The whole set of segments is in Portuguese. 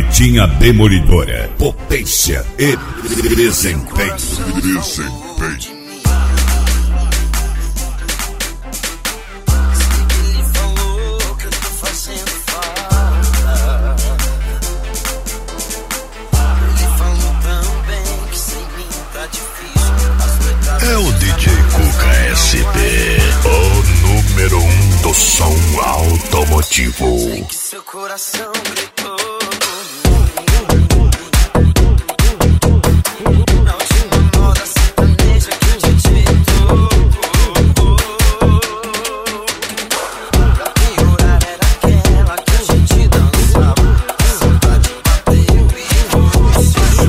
Marretinha demolidora, potência e desempenho. É o DJ Cuca SP, o número 1 do som automotivo. Sei que seu coração gritou. Na última moda sertaneja que o DJ tocou. Pra piorar era aquela que a gente dançava. A saudade bateu e você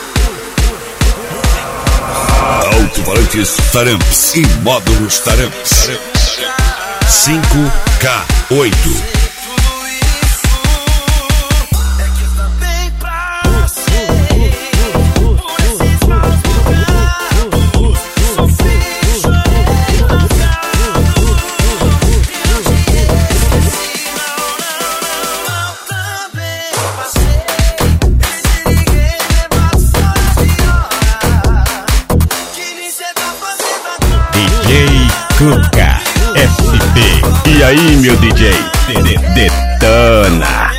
Alto-falantes Taramps e módulos Taramps 5K8. DJ Cuca SP. E aí, meu DJ? Detona.